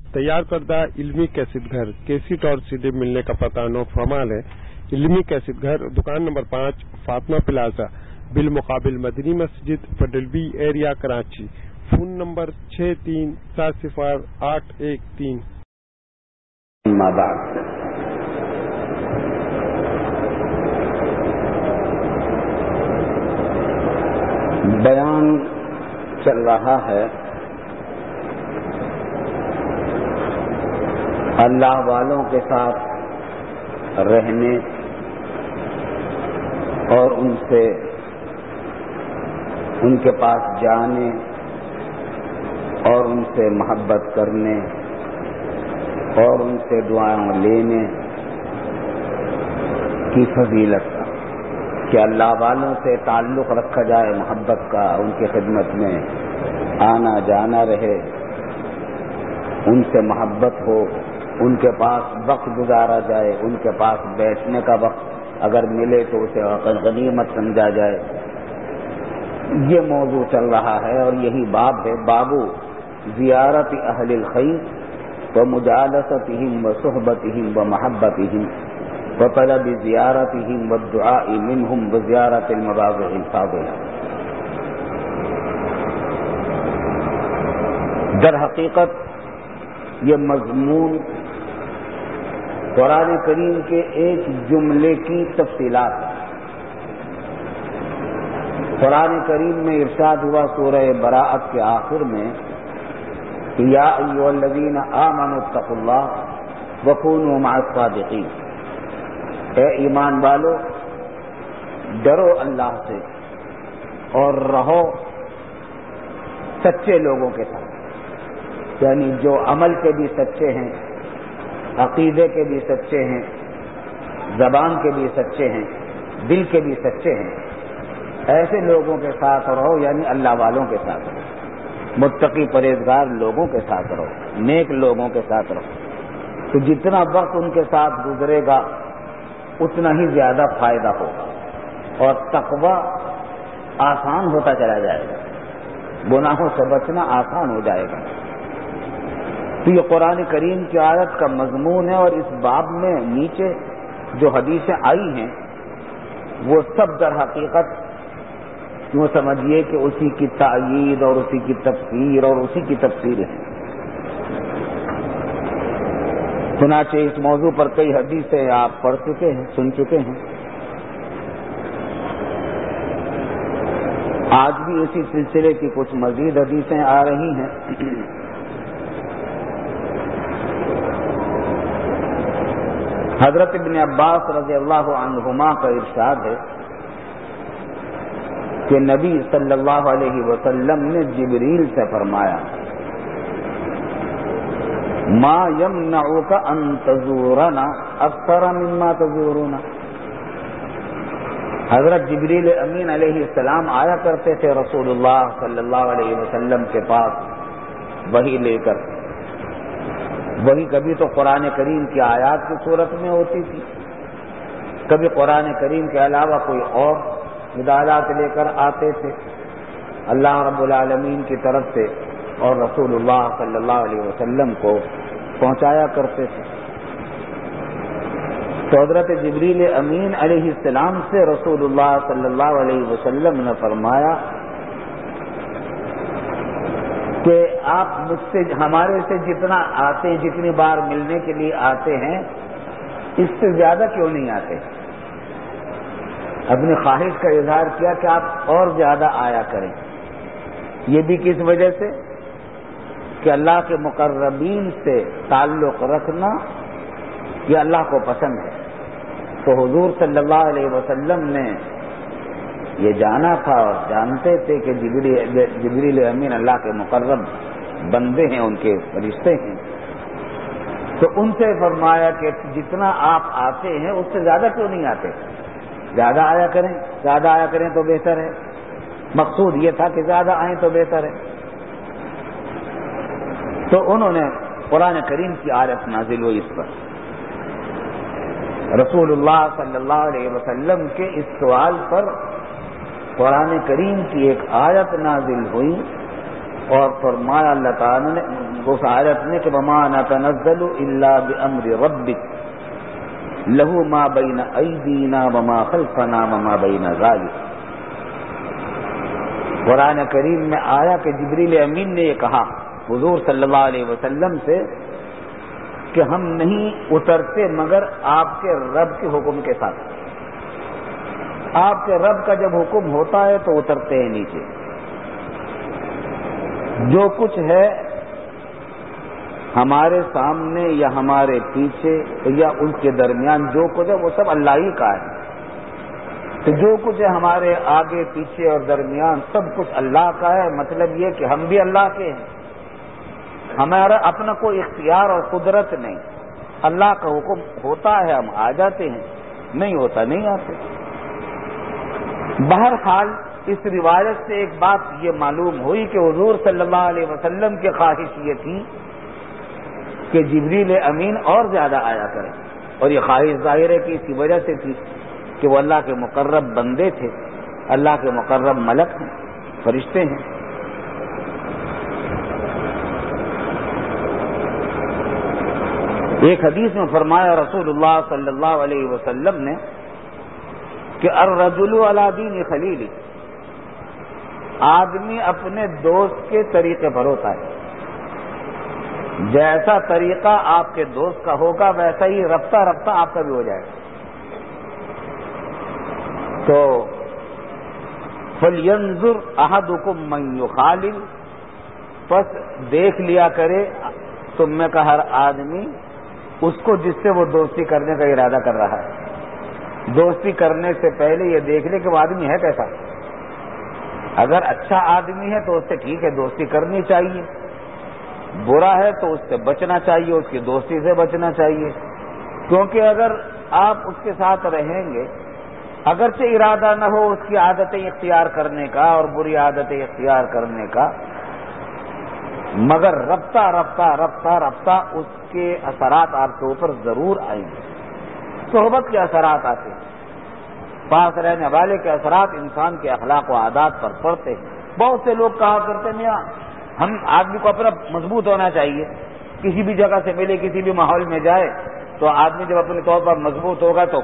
تیار کردہ علمی کیسٹ گھر کیسٹ اور CD ملنے کا پتہ نوٹ فرمال ہے۔ علمی کیسٹ گھر، دکان نمبر 5، فاطمہ پلازا، بالمقابل مدنی مسجد، federal B area, Karachi. Phone number 63700813۔ اما بعد، بیان چل رہا ہے اللہ والوں کے ساتھ رہنے اور ان کے پاس جانے اور ان سے محبت کرنے اور ان سے دعائیں لینے کی فضیلت کا، کہ اللہ والوں سے تعلق رکھا جائے، محبت کا، ان کی خدمت میں آنا جانا رہے، ان سے محبت ہو، ان کے پاس وقت گزارا جائے، ان کے پاس بیٹھنے کا وقت اگر ملے تو اسے غنیمت سمجھا جائے۔ یہ موضوع چل رہا ہے اور یہی باب ہے، باب زیارت اہل الخیر ومجالستہم وصحبتہم ومحبتہم وطلب زیارتہم والدعاء منہم وزیارت المواضع الفاضلہ۔ در حقیقت یہ مضمون قرآن کریم کے ایک جملے کی تفصیلات ہے۔ قرآن کریم میں ارشاد ہوا سورہ براءت کے آخر میں، یا ایھا الذین آمنوا اتقوا اللہ وکونوا مع الصادقین، اے ایمان والو ڈرو اللہ سے اور رہو سچے لوگوں کے ساتھ، یعنی جو عمل کے بھی سچے ہیں، عقیدے کے بھی سچے ہیں، زبان کے بھی سچے ہیں، دل کے بھی سچے ہیں، ایسے لوگوں کے ساتھ رہو، یعنی اللہ والوں کے ساتھ رہو، متقی پرہیزگار لوگوں کے ساتھ رہو، نیک لوگوں کے ساتھ رہو، تو جتنا وقت ان کے ساتھ گزرے گا اتنا ہی زیادہ فائدہ ہوگا اور تقویٰ آسان ہوتا چلا جائے گا، گناہوں سے بچنا آسان ہو جائے گا۔ تو یہ قرآن کریم کی آیت کا مضمون ہے، اور اس باب میں نیچے جو حدیثیں آئی ہیں وہ سب در حقیقت یوں سمجھیے کہ اسی کی تائید اور اسی کی تفسیر اور اسی کی تفسیر ہے۔ چنانچہ اس موضوع پر کئی حدیثیں آپ پڑھ چکے ہیں، سن چکے ہیں۔ آج بھی اسی سلسلے کی کچھ مزید حدیثیں آ رہی ہیں۔ حضرت ابن عباس رضی اللہ عنہما کا ارشاد ہے کہ نبی صلی اللہ علیہ وسلم نے جبریل سے فرمایا، ما یمنعک ان تزورنا اکثر مما تزورنا۔ حضرت جبریل امین علیہ السلام آیا کرتے تھے رسول اللہ صلی اللہ علیہ وسلم کے پاس وحی لے کر، وہی کبھی تو قرآن کریم کی آیات کی صورت میں ہوتی تھی، کبھی قرآن کریم کے علاوہ کوئی اور ہدایات لے کر آتے تھے اللہ رب العالمین کی طرف سے، اور رسول اللہ صلی اللہ علیہ وسلم کو پہنچایا کرتے تھے۔ تو حضرت جبریل امین علیہ السلام سے رسول اللہ صلی اللہ علیہ وسلم نے فرمایا کہ آپ مجھ سے، ہمارے سے جتنا آتے ہیں، جتنی بار ملنے کے لیے آتے ہیں، اس سے زیادہ کیوں نہیں آتے؟ اپنی خواہش کا اظہار کیا کہ آپ اور زیادہ آیا کریں۔ یہ بھی کس وجہ سے کہ اللہ کے مقربین سے تعلق رکھنا یہ اللہ کو پسند ہے۔ تو حضور صلی اللہ علیہ وسلم نے یہ جانا تھا اور جانتے تھے کہ جبریل امین اللہ کے مقرب بندے ہیں، ان کے فرشتے ہیں، تو ان سے فرمایا کہ جتنا آپ آتے ہیں اس سے زیادہ کیوں نہیں آتے؟ زیادہ آیا کریں، زیادہ آیا کریں تو بہتر ہے۔ مقصود یہ تھا کہ زیادہ آئیں تو بہتر ہے۔ تو انہوں نے قرآن کریم کی آیت نازل ہوئی اس پر، رسول اللہ صلی اللہ علیہ وسلم کے اس سوال پر قرآن کریم کی ایک آیت نازل ہوئی اور فرمایا اللہ تعالیٰ نے اس آیت میں کہ وما نتنزل الا بامر ربک لہ ما بین ایدینا وما خلفنا وما بین ذلک. قرآن کریم میں آیا کہ جبریل امین نے یہ کہا حضور صلی اللہ علیہ وسلم سے کہ ہم نہیں اترتے مگر آپ کے رب کے حکم کے ساتھ. آپ کے رب کا جب حکم ہوتا ہے تو اترتے ہیں نیچے. جو کچھ ہے ہمارے سامنے یا ہمارے پیچھے یا ان کے درمیان جو کچھ ہے وہ سب اللہ ہی کا ہے. تو جو کچھ ہے ہمارے آگے پیچھے اور درمیان سب کچھ اللہ کا ہے. مطلب یہ کہ ہم بھی اللہ کے ہیں. ہمارا اپنا کوئی اختیار اور قدرت نہیں. اللہ کا حکم ہوتا ہے ہم آ جاتے ہیں, نہیں ہوتا نہیں آتے. بہرحال اس روایت سے ایک بات یہ معلوم ہوئی کہ حضور صلی اللہ علیہ وسلم کی خواہش یہ تھی کہ جبریل امین اور زیادہ آیا کریں, اور یہ خواہش ظاہر ہے کہ اسی وجہ سے تھی کہ وہ اللہ کے مقرب بندے تھے, اللہ کے مقرب ملک ہیں, فرشتے ہیں. ایک حدیث میں فرمایا رسول اللہ صلی اللہ علیہ وسلم نے کہ الرجل علی دین خلیل, آدمی اپنے دوست کے طریقے پر ہوتا ہے. جیسا طریقہ آپ کے دوست کا ہوگا ویسا ہی رفتہ رفتہ آپ کا بھی ہو جائے گا. تو فَلْيَنْظُرْ أَحَدُكُمْ مَنْ يُخَالِلْ, پس دیکھ لیا کرے تم میں کا ہر آدمی اس کو جس سے وہ دوستی کرنے کا ارادہ کر رہا ہے. دوستی کرنے سے پہلے یہ دیکھ لے کہ وہ آدمی ہے کیسا. اگر اچھا آدمی ہے تو اس سے ٹھیک ہے, دوستی کرنی چاہیے. برا ہے تو اس سے بچنا چاہیے, اس کی دوستی سے بچنا چاہیے. کیونکہ اگر آپ اس کے ساتھ رہیں گے, اگرچہ ارادہ نہ ہو اس کی عادتیں اختیار کرنے کا اور بری عادتیں اختیار کرنے کا, مگر رفتہ رفتہ رفتہ رفتہ اس کے اثرات آپ کے اوپر ضرور آئیں گے. صحبت کے اثرات آتے ہیں, پاس رہنے والے کے اثرات انسان کے اخلاق و عادات پر پڑتے ہیں. بہت سے لوگ کہا کرتے ہیں میاں ہم آدمی کو اپنا مضبوط ہونا چاہیے, کسی بھی جگہ سے ملے کسی بھی ماحول میں جائے تو آدمی جب اپنے طور پر مضبوط ہوگا تو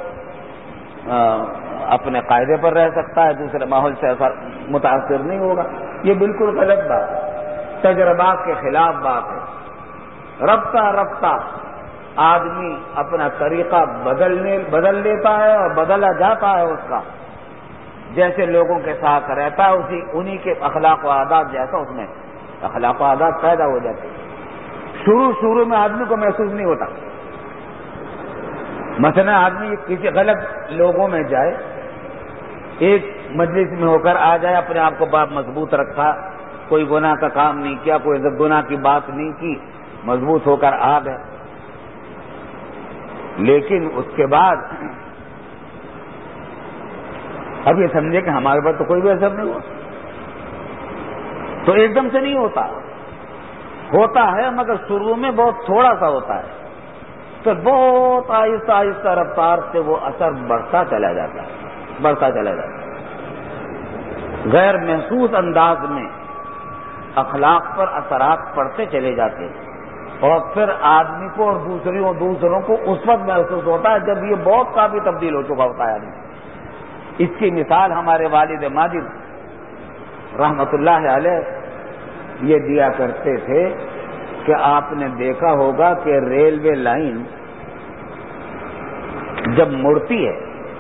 اپنے قاعدے پر رہ سکتا ہے, دوسرے ماحول سے متاثر نہیں ہوگا. یہ بالکل غلط بات ہے, تجربات کے خلاف بات ہے. رفتہ رفتہ آدمی اپنا طریقہ بدل لیتا ہے اور بدلا جاتا ہے اس کا. جیسے لوگوں کے ساتھ رہتا ہے انہی کے اخلاق و عادات جیسا اس میں اخلاق و عادات پیدا ہو جاتے ہیں. شروع میں آدمی کو محسوس نہیں ہوتا. مثلا آدمی کسی غلط لوگوں میں جائے, ایک مجلس میں ہو کر آ جائے, اپنے آپ کو باپ مضبوط رکھا, کوئی گناہ کا کام نہیں کیا, کوئی گناہ کی بات نہیں کی, مضبوط ہو کر آ گئے. لیکن اس کے بعد اب یہ سمجھے کہ ہمارے پاس تو کوئی بھی اثر نہیں ہوا, تو ایک دم سے نہیں ہوتا ہے مگر شروع میں بہت تھوڑا سا ہوتا ہے. تو بہت آہستہ آہستہ رفتار سے وہ اثر بڑھتا چلا جاتا ہے. غیر محسوس انداز میں اخلاق پر اثرات پڑتے چلے جاتے ہیں, اور پھر آدمی کو اور دوسروں کو اس وقت محسوس ہوتا ہے جب یہ بہت کافی تبدیل ہو چکا ہوتا ہے آدمی. اس کی مثال ہمارے والد ماجد رحمت اللہ علیہ یہ دیا کرتے تھے کہ آپ نے دیکھا ہوگا کہ ریلوے لائن جب مڑتی ہے,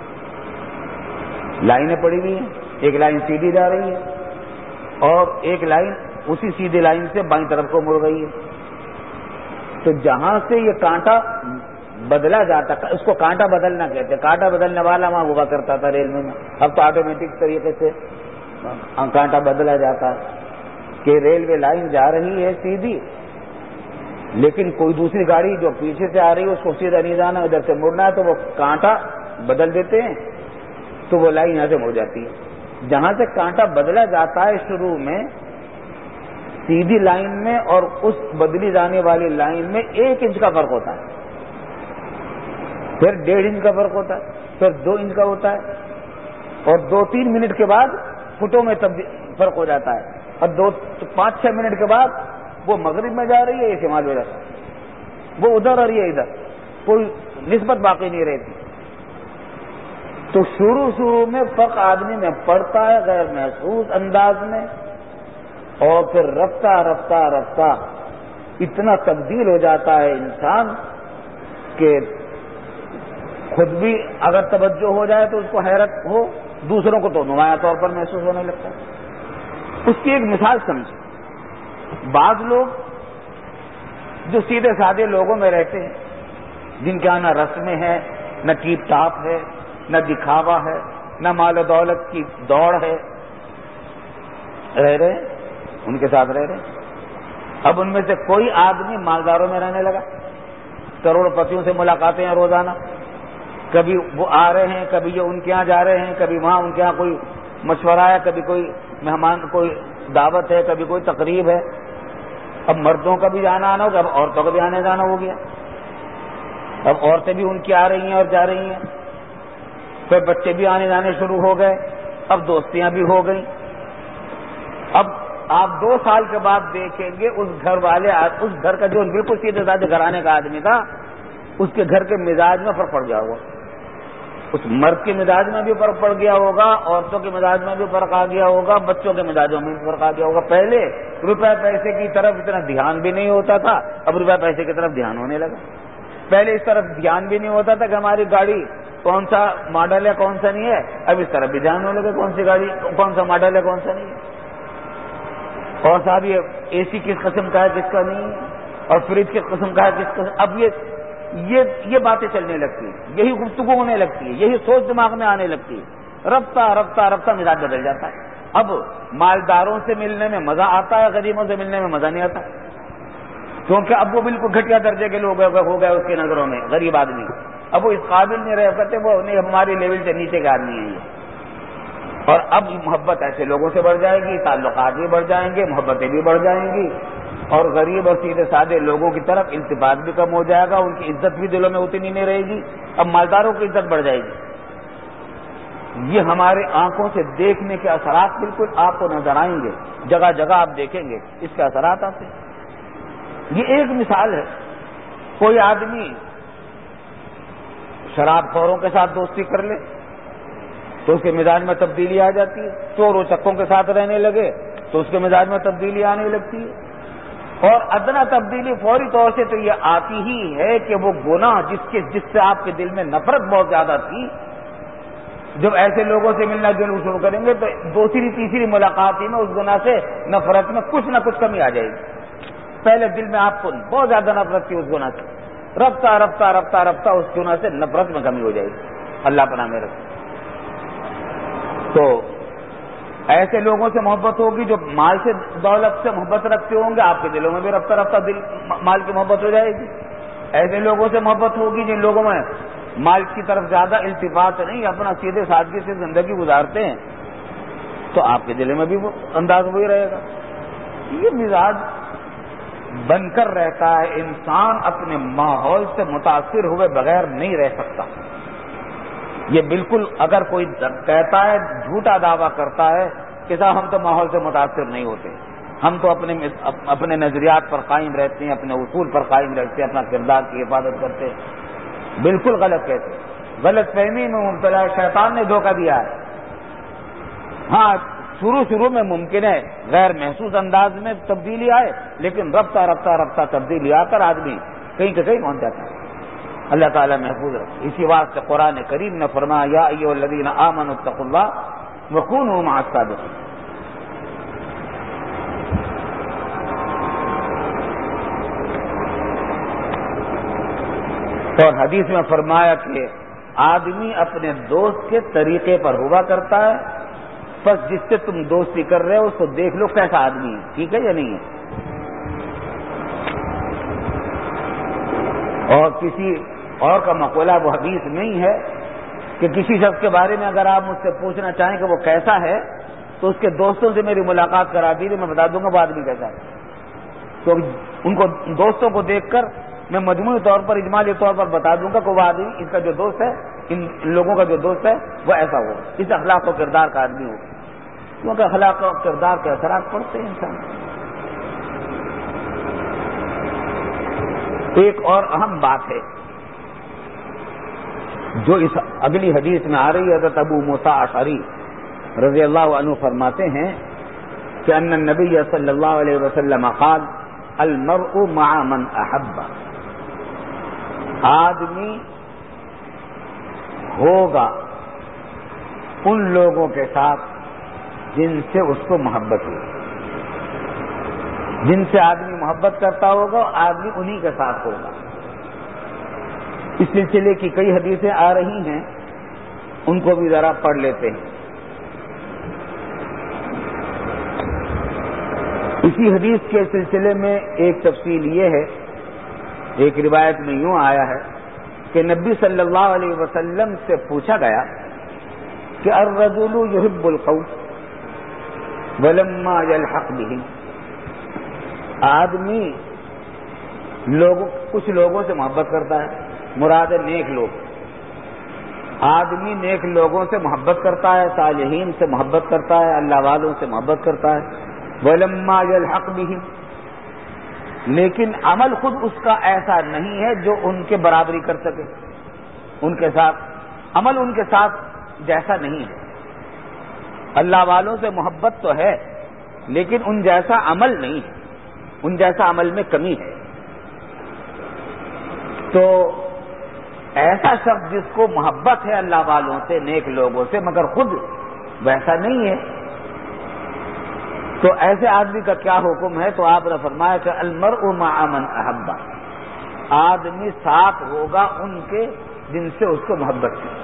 لائنیں پڑی ہوئی ہیں, ایک لائن سیدھی جا رہی ہے اور ایک لائن اسی سیدھی لائن سے بائیں طرف کو مڑ گئی ہے. تو جہاں سے یہ کانٹا بدلا جاتا, اس کو کانٹا بدلنا کہتے ہیں, کانٹا بدلنے والا وہاں ہوا کرتا تھا ریلوے میں. اب تو آٹومیٹک طریقے سے کانٹا بدلا جاتا ہے کہ ریلوے لائن جا رہی ہے سیدھی, لیکن کوئی دوسری گاڑی جو پیچھے سے آ رہی ہے اس کو سیدھا نہیں جانا, ادھر سے مڑنا ہے, تو وہ کانٹا بدل دیتے ہیں تو وہ لائن یہاں سے مڑ جاتی ہے. جہاں سے کانٹا بدلا جاتا ہے شروع میں سیدھی لائن میں اور اس بدلی جانے والی لائن میں 1 انچ کا فرق ہوتا ہے, پھر 1.5 انچ کا فرق ہوتا ہے, پھر 2 انچ کا ہوتا ہے, اور 2-3 منٹ کے بعد فٹوں میں فرق ہو جاتا ہے. اور 5-6 منٹ کے بعد وہ مغرب میں جا رہی ہے، یہ شمال میں جا رہی ہے، وہ ادھر اور یہ ادھر، کوئی نسبت باقی نہیں رہتی. تو شروع میں فرق آدمی میں پڑتا ہے غیر محسوس انداز میں، اور پھر رفتہ رفتہ رفتہ اتنا تبدیل ہو جاتا ہے انسان کہ خود بھی اگر توجہ ہو جائے تو اس کو حیرت ہو، دوسروں کو تو نمایاں طور پر محسوس ہونے لگتا ہے. اس کی ایک مثال سمجھیں. بعض لوگ جو سیدھے سادے لوگوں میں رہتے ہیں، جن کے یہاں نہ رسمیں ہیں، نہ ٹیپ ٹاپ ہے، نہ دکھاوا ہے، نہ مال و دولت کی دوڑ ہے، رہ رہے ان کے ساتھ رہ رہے. اب ان میں سے کوئی آدمی مالداروں میں رہنے لگا، کروڑ پتیوں سے ملاقاتیں ہیں روزانہ، کبھی وہ آ رہے ہیں، کبھی یہ ان کے یہاں جا رہے ہیں، کبھی وہاں ان کے یہاں کوئی مشورہ ہے، کبھی کوئی مہمان کوئی دعوت ہے، کبھی کوئی تقریب ہے. اب مردوں کا بھی جانا آنا ہوگا، اب عورتوں کا بھی آنے جانا ہو گیا. اب عورتیں بھی ان کی آ رہی ہیں اور جا رہی ہیں، پھر بچے بھی آنے جانے شروع ہو گئے، اب دوستیاں بھی ہو گئیں. اب آپ 2 سال کے بعد دیکھیں گے اس گھر کا جو بالکل سیدھے سادے گھرانے کا آدمی تھا، اس کے گھر کے مزاج میں فرق پڑ گیا ہوگا. اس مرد کے مزاج میں بھی فرق پڑ گیا ہوگا، عورتوں کے مزاج میں بھی فرق آ گیا ہوگا، بچوں کے مزاجوں میں بھی فرق آ گیا ہوگا. پہلے روپے پیسے کی طرف اتنا دھیان بھی نہیں ہوتا تھا، اب روپے پیسے کی طرف دھیان ہونے لگا. پہلے اس طرف دھیان بھی نہیں ہوتا تھا کہ ہماری گاڑی کون سا ماڈل ہے کون سا نہیں ہے، اب اس طرف بھی دھیان ہونے لگا کون سی گاڑی کون سا ماڈل ہے کون سا نہیں ہے. اور صاحب یہ اے سی کس قسم کا ہے کس کا نہیں ہے، اور فریج کس قسم کا ہے کس قسم. اب یہ باتیں چلنے لگتی ہیں، یہی گفتگو ہونے لگتی ہے، یہی سوچ دماغ میں آنے لگتی ہے. رفتہ رفتہ رفتہ مزاج بدل جاتا ہے. اب مالداروں سے ملنے میں مزہ آتا ہے، غریبوں سے ملنے میں مزہ نہیں آتا، کیونکہ اب وہ بالکل گھٹیا درجے کے لوگ ہو گئے اس کی نظروں میں. غریب آدمی اب وہ اس قابل نہیں رہ سکتے، وہ نہیں ہماری لیول سے نیچے کے آدمی ہیں یہ. اور اب محبت ایسے لوگوں سے بڑھ جائے گی، تعلقات بھی بڑھ جائیں گے، محبتیں بھی بڑھ جائیں گی، اور غریب اور سیدھے سادے لوگوں کی طرف التفات بھی کم ہو جائے گا، ان کی عزت بھی دلوں میں اتنی نہیں رہے گی. اب مالداروں کی عزت بڑھ جائے گی. یہ ہمارے آنکھوں سے دیکھنے کے اثرات بالکل آپ کو نظر آئیں گے، جگہ جگہ آپ دیکھیں گے اس کے اثرات آتے ہیں. یہ ایک مثال ہے. کوئی آدمی شراب خوروں کے ساتھ دوستی کر لے تو اس کے مزاج میں تبدیلی آ جاتی ہے. چور و چکوں کے ساتھ رہنے لگے تو اس کے مزاج میں تبدیلی آنے لگتی ہے. اور ادنا تبدیلی فوری طور سے تو یہ آتی ہی ہے کہ وہ گناہ جس سے آپ کے دل میں نفرت بہت زیادہ تھی، جب ایسے لوگوں سے ملنا جلنا شروع کریں گے تو دوسری تیسری ملاقات ہی میں اس گناہ سے نفرت میں کچھ نہ کچھ کمی آ جائے گی. پہلے دل میں آپ کو بہت زیادہ نفرت تھی اس گناہ سے، رفتہ رفتہ رفتہ رفتہ اس گناہ سے نفرت میں کمی ہو جائے گی. اللہ پناہ میں رکھے. تو ایسے لوگوں سے محبت ہوگی جو مال سے دولت سے محبت رکھتے ہوں گے، آپ کے دلوں میں بھی رفتہ رفتہ دل مال کی محبت ہو جائے گی. ایسے لوگوں سے محبت ہوگی جن لوگوں میں مال کی طرف زیادہ التفات نہیں، اپنا سیدھے سادگی سے زندگی گزارتے ہیں، تو آپ کے دلوں میں بھی وہ انداز وہی رہے گا. یہ مزاج بن کر رہتا ہے. انسان اپنے ماحول سے متاثر ہوئے بغیر نہیں رہ سکتا. یہ بالکل اگر کوئی کہتا ہے، جھوٹا دعویٰ کرتا ہے کہ صاحب ہم تو ماحول سے متاثر نہیں ہوتے، ہم تو اپنے نظریات پر قائم رہتے ہیں، اپنے اصول پر قائم رہتے ہیں، اپنا کردار کی حفاظت کرتے ہیں، بالکل غلط کہتے ہیں. غلط فہمی میں مبتلا ہے. شیطان نے دھوکہ دیا ہے. ہاں شروع میں ممکن ہے غیر محسوس انداز میں تبدیلی آئے، لیکن رفتہ رفتہ رفتہ تبدیلی آ کر آدمی کہیں کہ کہیں پہنچ جاتا ہے. اللہ تعالیٰ محفوظ رکھے. اسی واسطے قرآن کریم نے فرمایا یا ایھا الذین آمنوا اتقوا اللہ وکونوا مع الصادقین. اور حدیث میں فرمایا کہ آدمی اپنے دوست کے طریقے پر ہوا کرتا ہے، بس جس سے تم دوستی کر رہے ہو اس کو دیکھ لو کیسا آدمی ہے، ٹھیک ہے یا نہیں ہے. اور کسی اور کا مقولہ وہ حدیث نہیں ہے کہ کسی شخص کے بارے میں اگر آپ مجھ سے پوچھنا چاہیں کہ وہ کیسا ہے تو اس کے دوستوں سے میری ملاقات کرا دیجیے، میں بتا دوں گا وہ آدمی کیسا ہے. تو ان کو دوستوں کو دیکھ کر میں مجموعی طور پر اجمالی طور پر بتا دوں گا کہ وہ آدمی اس کا جو دوست ہے، ان لوگوں کا جو دوست ہے وہ ایسا ہو، اس اخلاق و کردار کا آدمی ہو. کیونکہ اخلاق و کردار کے اثرات پڑتے ہیں انسان. ایک اور اہم بات ہے جو اس اگلی حدیث میں آ رہی ہے. حضرت ابو موسیٰ اشعری رضی اللہ عنہ فرماتے ہیں کہ ان النبی صلی اللہ علیہ وسلم قال المرء مع من احب. آدمی ہوگا ان لوگوں کے ساتھ جن سے اس کو محبت ہوگی. جن سے آدمی محبت کرتا ہوگا آدمی انہی کے ساتھ ہوگا. اس سلسلے کی کئی حدیثیں آ رہی ہیں, ان کو بھی ذرا پڑھ لیتے ہیں. اسی حدیث کے سلسلے میں ایک تفصیل یہ ہے, ایک روایت میں یوں آیا ہے کہ نبی صلی اللہ علیہ وسلم سے پوچھا گیا کہ الرجل يحب القوم ولما يلحق بهم. آدمی کچھ لوگوں سے محبت کرتا ہے, مراد ہے نیک لوگ. آدمی نیک لوگوں سے محبت کرتا ہے, صالحین سے محبت کرتا ہے, اللہ والوں سے محبت کرتا ہے. وَلَمَّا يَلْحَقْ بِهِمْ, لیکن عمل خود اس کا ایسا نہیں ہے جو ان کے برابری کر سکے. ان کے ساتھ عمل ان کے ساتھ جیسا نہیں ہے. اللہ والوں سے محبت تو ہے لیکن ان جیسا عمل نہیں ہے, ان جیسا عمل میں کمی ہے. تو ایسا شخص جس کو محبت ہے اللہ والوں سے, نیک لوگوں سے, مگر خود ویسا نہیں ہے, تو ایسے آدمی کا کیا حکم ہے؟ تو آپ نے فرمایا کہ المرء مع من احب. آدمی ساتھ ہوگا ان کے جن سے اس کو محبت ہے.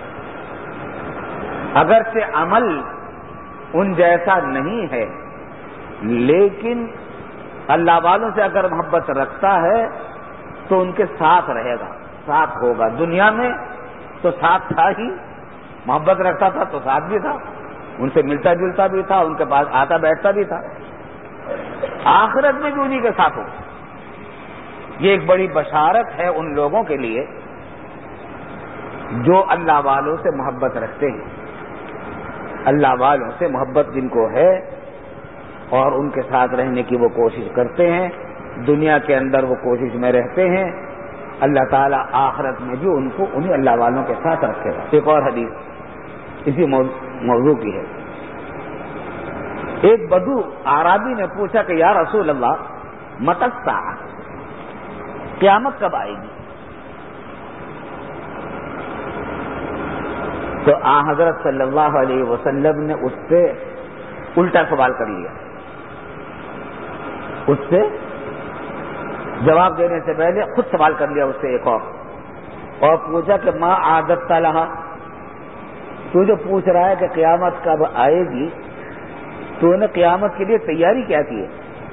اگرچہ عمل ان جیسا نہیں ہے لیکن اللہ والوں سے اگر محبت رکھتا ہے تو ان کے ساتھ رہے گا, ساتھ ہوگا. دنیا میں تو ساتھ تھا ہی, محبت رکھتا تھا تو ساتھ بھی تھا, ان سے ملتا جلتا بھی تھا, ان کے پاس آتا بیٹھتا بھی تھا. آخرت میں بھی انہی کے ساتھ ہوگا. یہ ایک بڑی بشارت ہے ان لوگوں کے لیے جو اللہ والوں سے محبت رکھتے ہیں. اللہ والوں سے محبت جن کو ہے اور ان کے ساتھ رہنے کی وہ کوشش کرتے ہیں, دنیا کے اندر وہ کوشش میں رہتے ہیں, اللہ تعالیٰ آخرت میں بھی ان کو انہی اللہ والوں کے ساتھ رکھے گا. ایک اور حدیث اسی موضوع کی ہے. ایک بدو اعرابی نے پوچھا کہ یا رسول اللہ متی الساعہ, قیامت کب آئے گی؟ تو حضرت صلی اللہ علیہ وسلم نے اس سے الٹا سوال کر لیا. اس سے جواب دینے سے پہلے خود سوال کر لیا اس سے ایک اور پوچھا کہ ما عادت لہا, تو جو پوچھ رہا ہے کہ قیامت کب آئے گی, تو نے قیامت کے لیے تیاری کیا کی ہے؟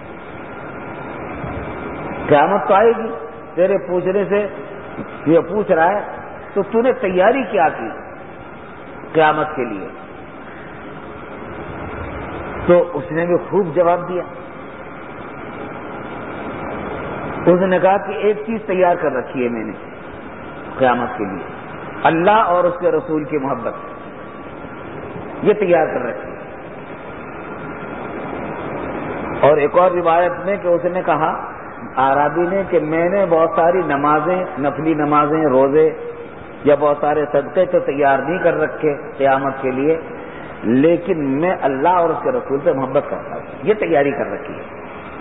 قیامت تو آئے گی, تیرے پوچھنے سے یہ پوچھ رہا ہے تو نے تیاری کیا کی قیامت کے لیے؟ تو اس نے بھی خوب جواب دیا. اس نے کہا کہ ایک چیز تیار کر رکھی ہے میں نے قیامت کے لیے, اللہ اور اس کے رسول کی محبت, یہ تیار کر رکھی ہے. اور ایک اور روایت میں کہ اس نے کہا اعرابی نے کہ میں نے بہت ساری نمازیں, نفلی نمازیں, روزے یا بہت سارے صدقے تو تیار نہیں کر رکھے قیامت کے لیے, لیکن میں اللہ اور اس کے رسول سے محبت کرتا ہوں, یہ تیاری کر رکھی ہے.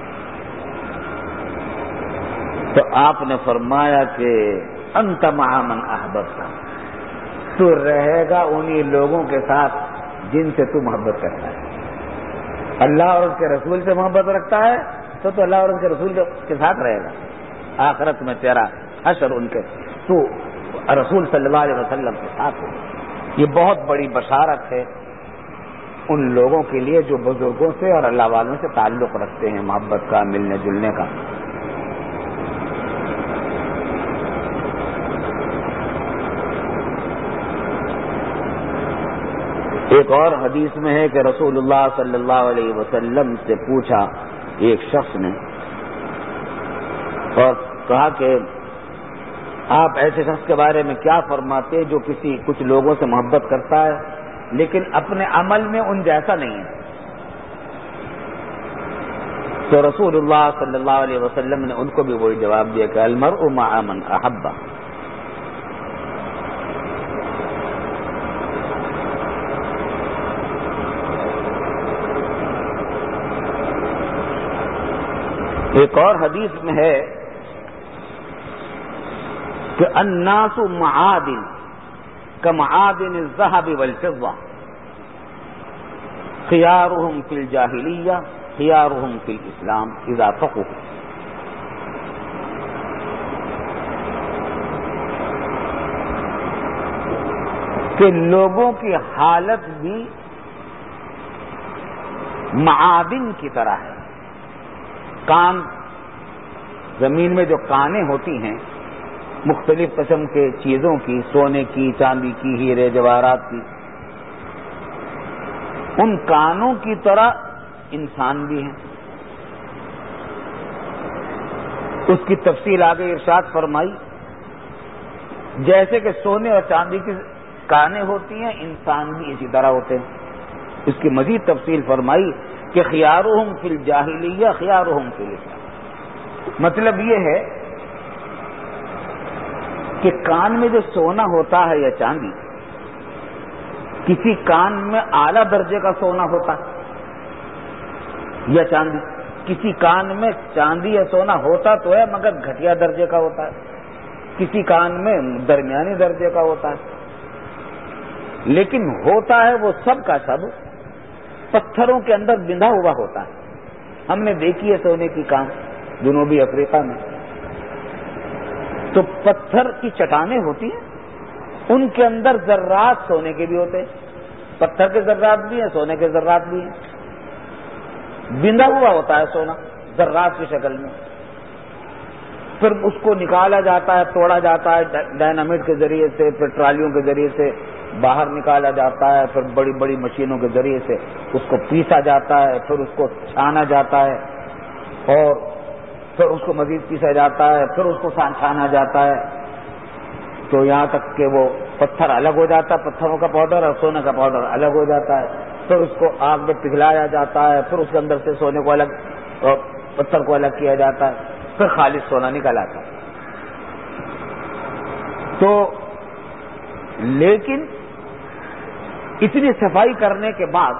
تو آپ نے فرمایا کہ انت مع من احببت, تو رہے گا انہی لوگوں کے ساتھ جن سے تو محبت کرتا ہے. اللہ اور اس کے رسول سے محبت رکھتا ہے تو اللہ اور اس کے رسول کے ساتھ رہے گا. آخرت میں تیرا حشر ان کے تو رسول صلی اللہ علیہ وسلم کے ساتھ ہوگا. یہ بہت بڑی بشارت ہے ان لوگوں کے لیے جو بزرگوں سے اور اللہ والوں سے تعلق رکھتے ہیں, محبت کا, ملنے جلنے کا. ایک اور حدیث میں ہے کہ رسول اللہ صلی اللہ علیہ وسلم سے پوچھا ایک شخص نے اور کہا کہ آپ ایسے شخص کے بارے میں کیا فرماتے ہیں جو کچھ لوگوں سے محبت کرتا ہے لیکن اپنے عمل میں ان جیسا نہیں ہے. تو رسول اللہ صلی اللہ علیہ وسلم نے ان کو بھی وہی جواب دیا کہ المرء مع من احب. ایک اور حدیث میں ہے کہ الناس معادن کمعادن الذهب والفضة خيارهم في الجاهلية خيارهم في الإسلام إذا فقهوا. کہ لوگوں کی حالت بھی معادن کی طرح ہے. کان، زمین میں جو کانیں ہوتی ہیں مختلف قسم کے چیزوں کی، سونے کی، چاندی کی، ہیرے جواہرات کی، ان کانوں کی طرح انسان بھی ہیں. اس کی تفصیل آگے ارشاد فرمائی، جیسے کہ سونے اور چاندی کی کانیں ہوتی ہیں انسان بھی اسی طرح ہوتے ہیں. اس کی مزید تفصیل فرمائی کہ خیارہم فی الجاہلیہ خیارہم فی الاسلام. مطلب یہ ہے کہ کان میں جو سونا ہوتا ہے یا چاندی، کسی کان میں اعلیٰ درجے کا سونا ہوتا ہے یا چاندی، کسی کان میں چاندی یا سونا ہوتا تو ہے مگر گھٹیا درجے کا ہوتا ہے، کسی کان میں درمیانی درجے کا ہوتا ہے. لیکن ہوتا ہے وہ سب کا سب پتھروں کے اندر بندھا ہوا ہوتا ہے. ہم نے دیکھی ہے سونے کی کان جنوبی افریقہ میں، تو پتھر کی چٹانیں ہوتی ہیں، ان کے اندر ذرات سونے کے بھی ہوتے ہیں، پتھر کے ذرات بھی ہیں، سونے کے ذرات بھی ہیں. بندھا ہوا ہوتا ہے سونا ذرات کی شکل میں. پھر اس کو نکالا جاتا ہے، توڑا جاتا ہے ڈائنامٹ کے ذریعے سے، پھر ٹرالیوں کے ذریعے سے باہر نکالا جاتا ہے، پھر بڑی بڑی مشینوں کے ذریعے سے اس کو پیسا جاتا ہے، پھر اس کو چھانا جاتا ہے، اور پھر اس کو مزید پیسا جاتا ہے، پھر اس کو چھانا جاتا ہے، تو یہاں تک کہ وہ پتھر الگ ہو جاتا ہے، پتھروں کا پاؤڈر اور سونے کا پاؤڈر الگ ہو جاتا ہے. پھر اس کو آگ میں پگھلایا جاتا ہے، پھر اس کے اندر سے سونے کو الگ اور پتھر کو الگ کیا جاتا ہے، پھر خالص سونا نکل آتا ہے. تو لیکن اتنی صفائی کرنے کے بعد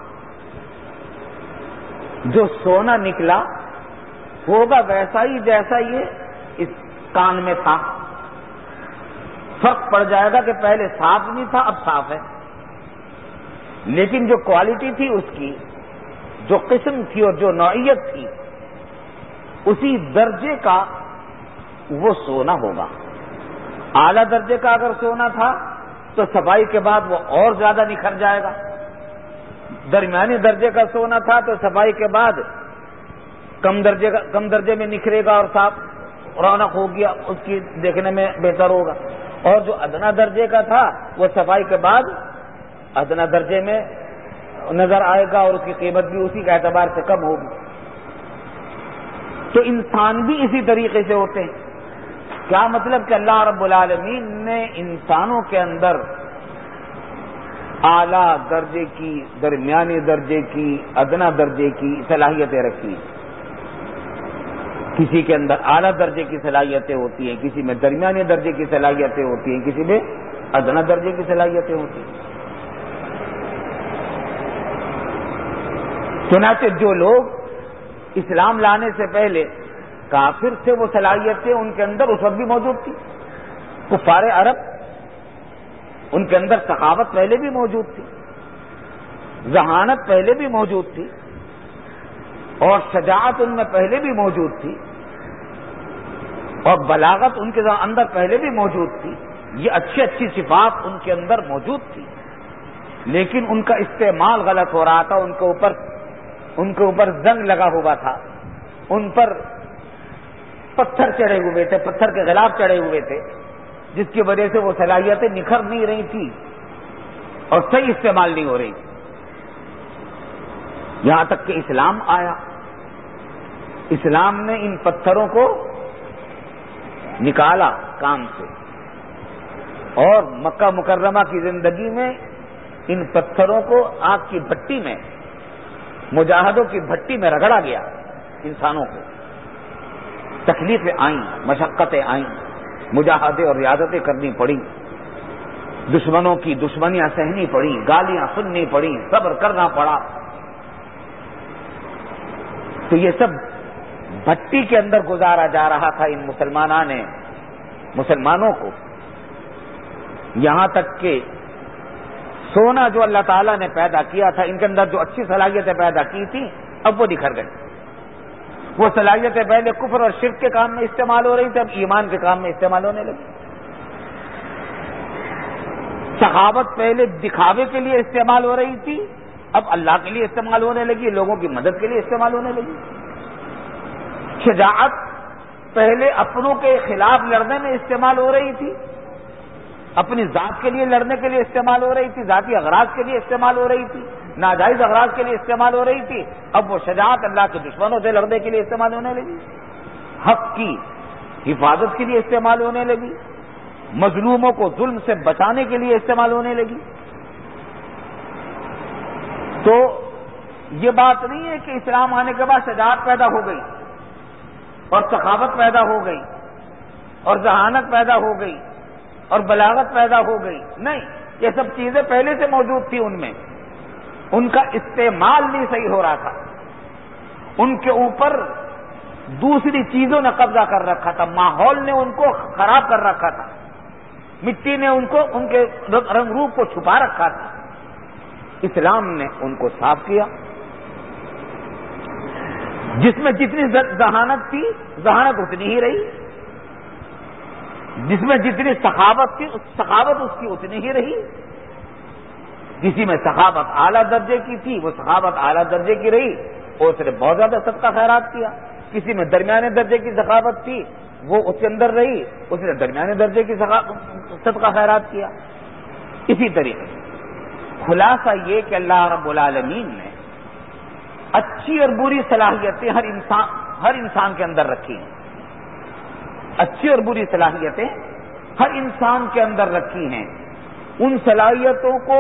جو سونا نکلا ہوگا ویسا ہی جیسا یہ اس کان میں تھا. فرق پڑ جائے گا کہ پہلے صاف نہیں تھا اب صاف ہے، لیکن جو کوالٹی تھی اس کی، جو قسم تھی اور جو نوعیت تھی، اسی درجے کا وہ سونا ہوگا. اعلیٰ درجے کا اگر سونا تھا تو صفائی کے بعد وہ اور زیادہ نکھر جائے گا. درمیانی درجے کا سونا تھا تو صفائی کے بعد کم درجے میں نکھرے گا اور صاف رونق ہو گیا، اس کی دیکھنے میں بہتر ہوگا. اور جو ادنا درجے کا تھا وہ صفائی کے بعد ادنا درجے میں نظر آئے گا اور اس کی قیمت بھی اسی کے اعتبار سے کم ہوگی. تو انسان بھی اسی طریقے سے ہوتے ہیں. کیا مطلب کہ اللہ رب العالمین نے انسانوں کے اندر اعلیٰ درجے کی، درمیانی درجے کی، ادنا درجے کی صلاحیتیں رکھی. کسی کے اندر اعلیٰ درجے کی صلاحیتیں ہوتی ہیں، کسی میں درمیانی درجے کی صلاحیتیں ہوتی ہیں، کسی میں ادنا درجے کی صلاحیتیں ہوتی ہیں. چنانچہ جو لوگ اسلام لانے سے پہلے کافر تھے وہ صلاحیتیں ان کے اندر اس وقت بھی موجود تھی. کفار عرب ان کے اندر ثقافت پہلے بھی موجود تھی، ذہانت پہلے بھی موجود تھی، اور شجاعت ان میں پہلے بھی موجود تھی، اور بلاغت ان کے اندر پہلے بھی موجود تھی. یہ اچھی اچھی صفات ان کے اندر موجود تھی، لیکن ان کا استعمال غلط ہو رہا تھا. ان کے اوپر زنگ لگا ہوا تھا، ان پر پتھر چڑھے ہوئے تھے، پتھر کے خلاف چڑھے ہوئے تھے، جس کی وجہ سے وہ صلاحیتیں نکھر نہیں رہی تھی اور صحیح استعمال نہیں ہو رہی تھی. یہاں تک کہ اسلام آیا، اسلام نے ان پتھروں کو نکالا کام سے، اور مکہ مکرمہ کی زندگی میں ان پتھروں کو آگ کی بھٹی میں، مجاہدوں کی بھٹی میں رگڑا گیا. انسانوں کو تکلیفیں آئیں، مشقتیں آئیں، مجاہدے اور ریاضتیں کرنی پڑی، دشمنوں کی دشمنیاں سہنی پڑی، گالیاں سننی پڑی، صبر کرنا پڑا، تو یہ سب بھٹی کے اندر گزارا جا رہا تھا ان مسلمانوں کو، یہاں تک کہ سونا جو اللہ تعالیٰ نے پیدا کیا تھا، ان کے اندر جو اچھی صلاحیتیں پیدا کی تھی اب وہ نکھر گئی. وہ صلاحیتیں پہلے کفر اور شرک کے کام میں استعمال ہو رہی تھی، اب ایمان کے کام میں استعمال ہونے لگی. سخاوت پہلے دکھاوے کے لیے استعمال ہو رہی تھی، اب اللہ کے لیے استعمال ہونے لگی، لوگوں کی مدد کے لیے استعمال ہونے لگی. شجاعت پہلے اپنوں کے خلاف لڑنے میں استعمال ہو رہی تھی، اپنی ذات کے لیے لڑنے کے لیے استعمال ہو رہی تھی، ذاتی اغراض کے لیے استعمال ہو رہی تھی، ناجائز اغراض کے لیے استعمال ہو رہی تھی. اب وہ شجاعت اللہ کے دشمنوں سے لڑنے کے لیے استعمال ہونے لگی، حق کی حفاظت کے لیے استعمال ہونے لگی، مظلوموں کو ظلم سے بچانے کے لیے استعمال ہونے لگی. تو یہ بات نہیں ہے کہ اسلام آنے کے بعد شجاعت پیدا ہو گئی اور سخاوت پیدا ہو گئی اور ذہانت پیدا ہو گئی اور بلاغت پیدا ہو گئی. نہیں، یہ سب چیزیں پہلے سے موجود تھی ان میں، ان کا استعمال نہیں صحیح ہو رہا تھا، ان کے اوپر دوسری چیزوں نے قبضہ کر رکھا تھا، ماحول نے ان کو خراب کر رکھا تھا، مٹی نے ان کے رنگ روپ کو چھپا رکھا تھا. اسلام نے ان کو صاف کیا. جس میں جتنی ذہانت تھی ذہانت اتنی ہی رہی، جس میں جتنی سخاوت تھی سخاوت اس کی اتنی ہی رہی. کسی میں سخاوت اعلیٰ درجے کی تھی وہ سخاوت اعلیٰ درجے کی رہی، اور اس نے بہت زیادہ صدقہ خیرات کیا. کسی میں درمیانے درجے کی سخاوت تھی وہ اس کے اندر رہی، اس نے درمیانے درجے کی صدقہ خیرات کیا. اسی طریقے سے خلاصہ یہ کہ اللہ رب العالمین نے اچھی اور بری صلاحیتیں ہر انسان کے اندر رکھی ہیں. اچھی اور بری صلاحیتیں ہر انسان کے اندر رکھی ہیں. ان صلاحیتوں کو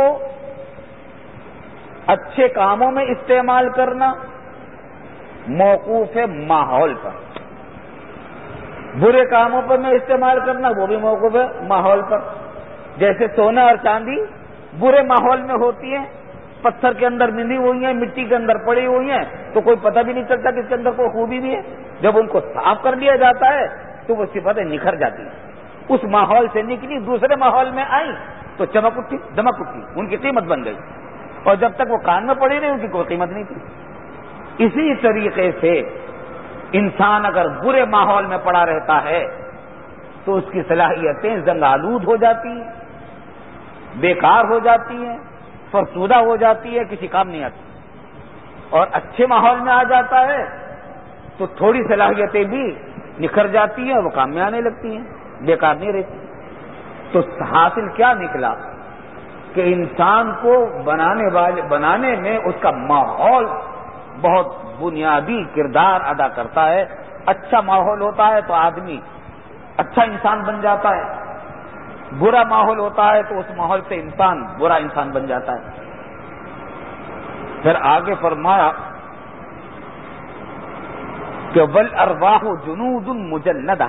اچھے کاموں میں استعمال کرنا موقوف ہے ماحول پر، برے کاموں پر میں استعمال کرنا وہ بھی موقوف ہے ماحول پر. جیسے سونا اور چاندی برے ماحول میں ہوتی ہیں، پتھر کے اندر ملی ہوئی ہیں، مٹی کے اندر پڑی ہوئی ہیں، تو کوئی پتہ بھی نہیں چلتا کہ اس کے اندر کوئی خوبی بھی ہے. جب ان کو صاف کر لیا جاتا ہے تو وہ صفتیں نکھر جاتی ہیں. اس ماحول سے نکلی دوسرے ماحول میں آئی تو چمک اٹھی، دمک اٹھی، ان کی قیمت بن گئی. اور جب تک وہ کان میں پڑی نہیں ان کی کوئی قیمت نہیں تھی. اسی طریقے سے انسان اگر برے ماحول میں پڑا رہتا ہے تو اس کی صلاحیتیں زنگ آلود ہو جاتی ہیں، بیکار ہو جاتی ہیں، فرسودہ ہو جاتی ہے، کسی کام نہیں آتی. اور اچھے ماحول میں آ جاتا ہے تو تھوڑی صلاحیتیں بھی نکھر جاتی ہیں، وہ کام میں آنے لگتی ہیں، بیکار نہیں رہتی. تو حاصل کیا نکلا کہ انسان کو بنانے میں اس کا ماحول بہت بنیادی کردار ادا کرتا ہے. اچھا ماحول ہوتا ہے تو آدمی اچھا انسان بن جاتا ہے، برا ماحول ہوتا ہے تو اس ماحول سے انسان برا انسان بن جاتا ہے. پھر آگے فرمایا کہ والارواح جنود مجندہ،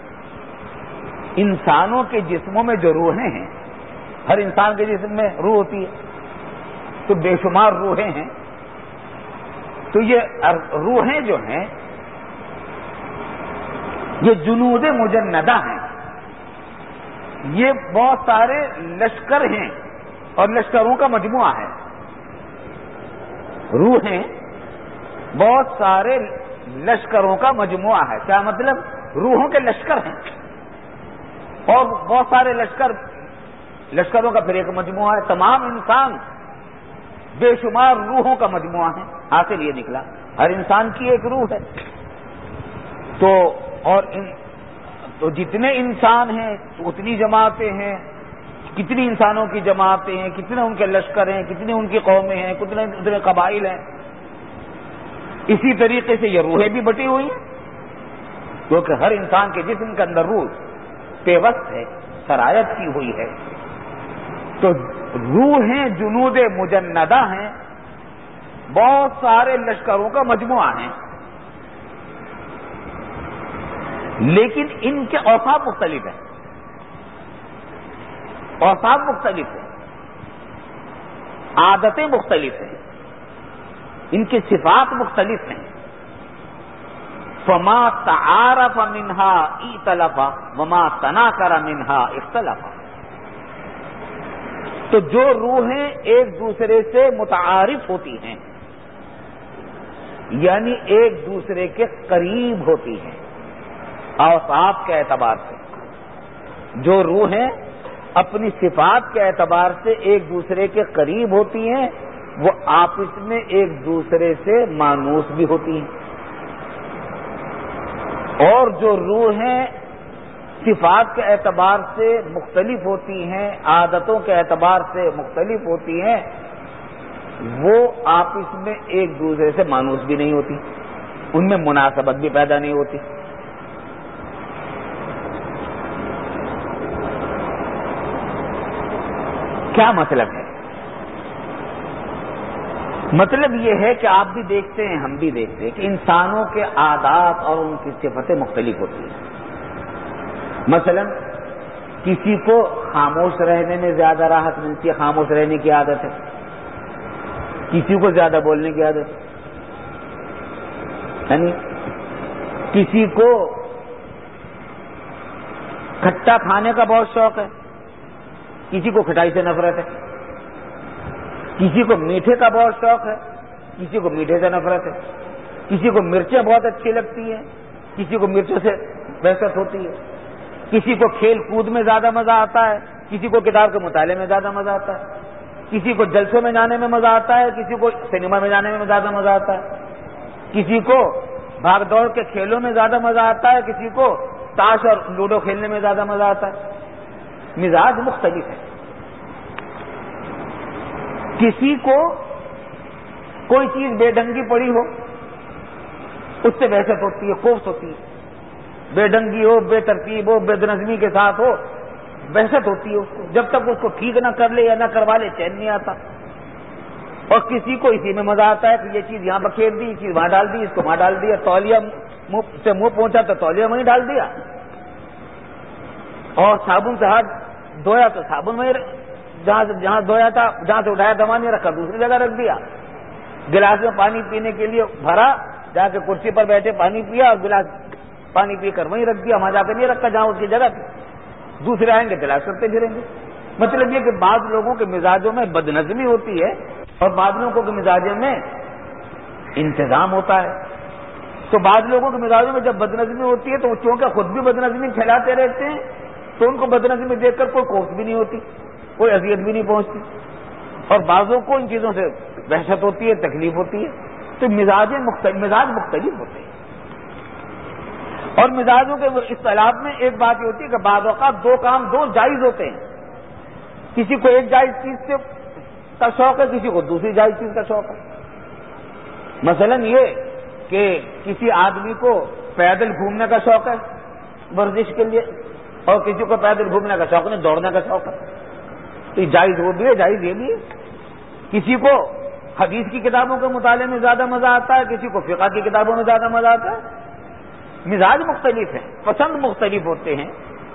انسانوں کے جسموں میں جو روحیں ہیں، ہر انسان کے جسم میں روح ہوتی ہے تو بے شمار روحیں ہیں. تو یہ روحیں جو ہیں یہ جنود مجندہ ہیں، یہ بہت سارے لشکر ہیں اور لشکروں کا مجموعہ ہے. روحیں بہت سارے لشکروں کا مجموعہ ہے. کیا مطلب؟ روحوں کے لشکر ہیں اور بہت سارے لشکروں کا پھر ایک مجموعہ ہے. تمام انسان بے شمار روحوں کا مجموعہ ہے. حاصل یہ نکلا ہر انسان کی ایک روح ہے. تو جتنے انسان ہیں اتنی جماعتیں ہیں، کتنی انسانوں کی جماعتیں ہیں، کتنے ان کے لشکر ہیں، کتنی ان کی قومیں ہیں، کتنے قبائل ہیں. اسی طریقے سے یہ روحیں بھی بٹی ہوئی ہیں کیونکہ ہر انسان کے جسم کے اندر روح پیوست ہے، سرایت کی ہوئی ہے. تو روحیں جنود مجندہ ہیں، بہت سارے لشکروں کا مجموعہ ہیں. لیکن ان کے اوصاف مختلف ہیں، اوصاف مختلف ہیں، عادتیں مختلف ہیں، ان کی صفات مختلف ہیں۔ فما تعارف منها ائتلف وما تناکر منها اختلف۔ تو جو روحیں ایک دوسرے سے متعارف ہوتی ہیں، یعنی ایک دوسرے کے قریب ہوتی ہیں اوصاف کے اعتبار سے، جو روحیں اپنی صفات کے اعتبار سے ایک دوسرے کے قریب ہوتی ہیں، وہ آپس میں ایک دوسرے سے مانوس بھی ہوتی ہیں، اور جو روحیں صفات کے اعتبار سے مختلف ہوتی ہیں، عادتوں کے اعتبار سے مختلف ہوتی ہیں، وہ آپس میں ایک دوسرے سے مانوس بھی نہیں ہوتی، ان میں مناسبت بھی پیدا نہیں ہوتی۔ کیا مطلب ہے؟ مطلب یہ ہے کہ آپ بھی دیکھتے ہیں، ہم بھی دیکھتے ہیں کہ انسانوں کے عادات اور ان کی صفتیں مختلف ہوتی ہیں۔ مثلا کسی کو خاموش رہنے میں زیادہ راحت ملتی ہے، خاموش رہنے کی عادت ہے، کسی کو زیادہ بولنے کی عادت ہے، یعنی کسی کو کھٹا کھانے کا بہت شوق ہے، کسی کو کھٹائی سے نفرت ہے، کسی کو میٹھے کا بہت شوق ہے، کسی کو میٹھے سے نفرت ہے، کسی کو مرچیں بہت اچھی لگتی ہیں، کسی کو مرچوں سے وحشت ہوتی ہے، کسی کو کھیل کود میں زیادہ مزہ آتا ہے، کسی کو کتاب کے مطالعے میں زیادہ مزہ آتا ہے، کسی کو جلسوں میں جانے میں مزہ آتا ہے، کسی کو سنیما میں جانے میں زیادہ مزہ آتا ہے، کسی کو بھاگ دوڑ کے کھیلوں میں زیادہ مزہ آتا ہے، کسی کو تاش اور لوڈو کھیلنے میں زیادہ مزہ آتا ہے۔ مزاج مختلف ہے۔ کسی کو کوئی چیز بے ڈھنگی پڑی ہو اس سے وحشت ہوتی ہے، خوف ہوتی ہے، بے ڈھنگی ہو، بے ترتیب ہو، بے نظمی کے ساتھ ہو، وحشت ہوتی ہے اس کو، جب تک اس کو ٹھیک نہ کر لے یا نہ کروا لے چین نہیں آتا۔ اور کسی کو اسی میں مزہ آتا ہے کہ یہ چیز یہاں بکھیر دی، یہ چیز وہاں ڈال دی، اس کو وہاں ڈال دیا، تولیہ منہ سے منہ پہنچا تو تولیہ وہیں ڈال دیا، اور صابن سے ہاتھ دھویا تو صابن وہیں جہاں دھویا تھا، جہاں سے اٹھایا دوا نہیں رکھا دوسری جگہ رکھ دیا، گلاس میں پانی پینے کے لیے بھرا، جا کے کرسی پر بیٹھے پانی پیا اور گلاس پانی پی کر وہیں رکھ دیا، وہاں جا کے نہیں رکھا جہاں اس کی جگہ تھی، دوسرے آئیں گے تلاش کرتے پھریں گے۔ مطلب یہ کہ بعض لوگوں کے مزاجوں میں بدنظمی ہوتی ہے اور بعض لوگوں کے مزاجوں میں انتظام ہوتا ہے۔ تو بعض لوگوں کے مزاجوں میں جب بدنظمی ہوتی ہے تو وہ چونکہ خود بھی بدنظمی پھیلاتے رہتے ہیں تو ان کو بدنظمی دیکھ کر کوئی کوفت بھی نہیں ہوتی، کوئی اذیت بھی نہیں پہنچتی، اور بعضوں کو ان چیزوں سے وحشت ہوتی ہے، تکلیف ہوتی ہے۔ تو مزاج مختلف ہوتے ہیں، اور مزاجوں کے اختلاف میں ایک بات یہ ہوتی ہے کہ بعض اوقات دو کام دو جائز ہوتے ہیں، کسی کو ایک جائز چیز سے کا شوق ہے، کسی کو دوسری جائز چیز کا شوق ہے۔ مثلا یہ کہ کسی آدمی کو پیدل گھومنے کا شوق ہے ورزش کے لیے، اور کسی کو پیدل گھومنے کا شوق نہیں، دوڑنے کا شوق ہے، تو جائز وہ بھی ہے، جائز یہ بھی ہے۔ کسی کو حدیث کی کتابوں کے مطالعے میں زیادہ مزہ آتا ہے، کسی کو فقہ کی کتابوں میں زیادہ مزہ آتا ہے۔ مزاج مختلف ہیں، پسند مختلف ہوتے ہیں۔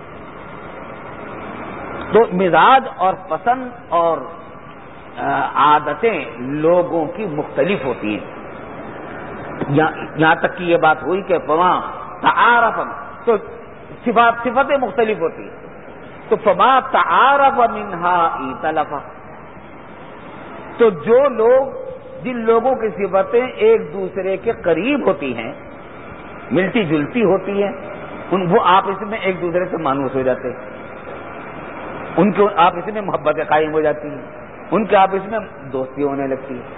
تو مزاج اور پسند اور عادتیں لوگوں کی مختلف ہوتی ہیں۔ یہاں تک کہ یہ بات ہوئی کہ فما تعارف، تو صفتیں مختلف ہوتی ہیں، تو فما تعارف منها ائتلف، تو جو لوگ جن لوگوں کی صفتیں ایک دوسرے کے قریب ہوتی ہیں، ملتی جلتی ہوتی ہیں، وہ آپس میں ایک دوسرے سے مانوس ہو جاتے ہیں، ان کے آپس میں محبتیں قائم ہو جاتی ہیں، ان کے آپس میں دوستی ہونے لگتی ہے۔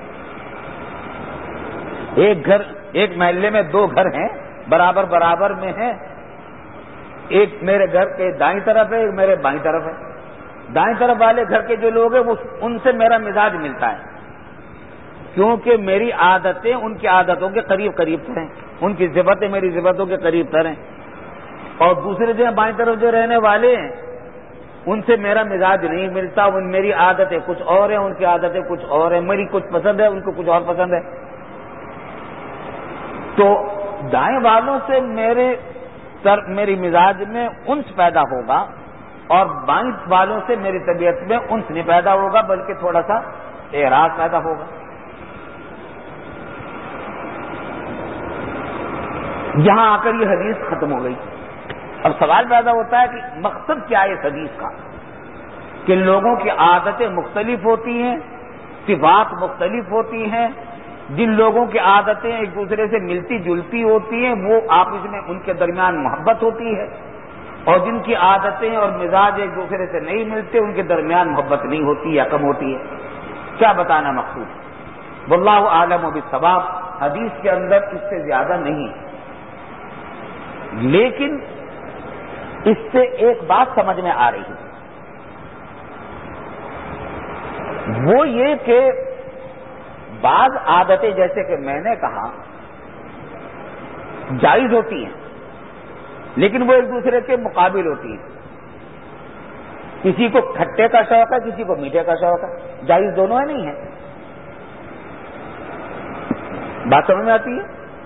ایک محلے میں دو گھر ہیں، برابر میں ہیں، ایک میرے گھر کے دائیں طرف ہے، ایک میرے بائیں طرف ہے۔ دائیں طرف والے گھر کے جو لوگ ہیں ان سے میرا مزاج ملتا ہے، کیونکہ میری عادتیں ان کی عادتوں کے قریب تر ہیں، ان کی صفتیں میری صفتوں کے قریب تر ہیں۔ اور دوسرے جو بائیں طرف جو رہنے والے ہیں ان سے میرا مزاج نہیں ملتا، میری عادتیں کچھ اور ہیں، ان کی عادتیں کچھ اور ہیں، میری کچھ پسند ہے، ان کو کچھ اور پسند ہے۔ تو دائیں والوں سے میرے میری مزاج میں انس پیدا ہوگا اور بائیں والوں سے میری طبیعت میں انس نہیں پیدا ہوگا بلکہ تھوڑا سا اعراض پیدا ہوگا. یہاں آ کر یہ حدیث ختم ہو گئی. اب سوال پیدا ہوتا ہے کہ مقصد کیا ہے اس حدیث کا؟ کہ لوگوں کی عادتیں مختلف ہوتی ہیں، صفات مختلف ہوتی ہیں. جن لوگوں کی عادتیں ایک دوسرے سے ملتی جلتی ہوتی ہیں وہ آپس میں ان کے درمیان محبت ہوتی ہے، اور جن کی عادتیں اور مزاج ایک دوسرے سے نہیں ملتے ان کے درمیان محبت نہیں ہوتی یا کم ہوتی ہے. کیا بتانا مقصود ہے؟ واللہ اعلم بالصواب. حدیث کے اندر اس سے زیادہ نہیں، لیکن اس سے ایک بات سمجھ میں آ رہی ہے، وہ یہ کہ بعض عادتیں جیسے کہ میں نے کہا جائز ہوتی ہیں لیکن وہ ایک دوسرے کے مقابل ہوتی ہیں. کسی کو کھٹے کا شوق ہے، کسی کو میٹھے کا شوق ہے، جائز دونوں ہے نہیں ہے؟ بات سمجھ میں آتی ہے؟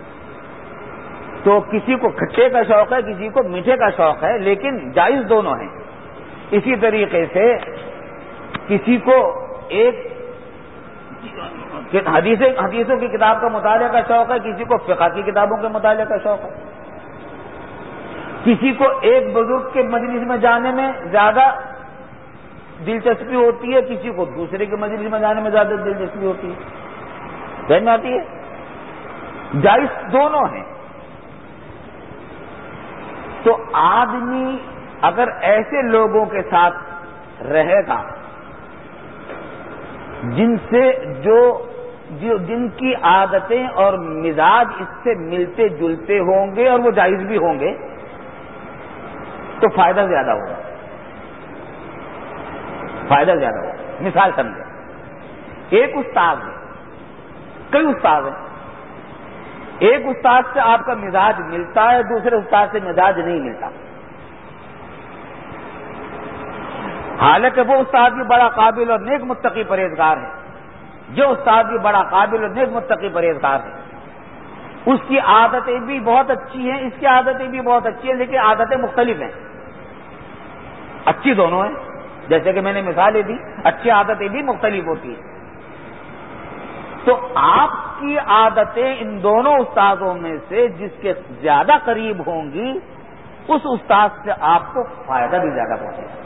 تو کسی کو کھٹے کا شوق ہے، کسی کو میٹھے کا شوق ہے، لیکن جائز دونوں ہیں. اسی طریقے سے کسی کو ایک حدیثوں کی کتاب کا مطالعہ کا شوق ہے، کسی کو فقہ کی کتابوں کے مطالعے کا شوق ہے. کسی کو ایک بزرگ کے مجلس میں جانے میں زیادہ دلچسپی ہوتی ہے، کسی کو دوسرے کے مجلس میں جانے میں زیادہ دلچسپی ہوتی ہے. سمجھ میں آتی ہے؟ جائز دونوں ہیں. تو آدمی اگر ایسے لوگوں کے ساتھ رہے گا جن کی عادتیں اور مزاج اس سے ملتے جلتے ہوں گے اور وہ جائز بھی ہوں گے تو فائدہ زیادہ ہوگا. فائدہ زیادہ ہوگا. مثال سمجھیں، ایک استاد ہے، کئی استاد ہیں. ایک استاد سے آپ کا مزاج ملتا ہے، دوسرے استاد سے مزاج نہیں ملتا. حالانکہ وہ استاد بھی بڑا قابل اور نیک متقی پرہیزگار ہے، جو استاد بھی بڑا قابل اور نیک متقی پرہیزگار ہے. اس کی عادتیں بھی بہت اچھی ہیں، اس کی عادتیں بھی بہت اچھی ہیں، لیکن عادتیں مختلف ہیں. اچھی دونوں ہیں، جیسے کہ میں نے مثالیں دی، اچھی عادتیں بھی مختلف ہوتی ہیں. تو آپ کی عادتیں ان دونوں استادوں میں سے جس کے زیادہ قریب ہوں گی اس استاد سے آپ کو فائدہ بھی زیادہ پہنچے گا.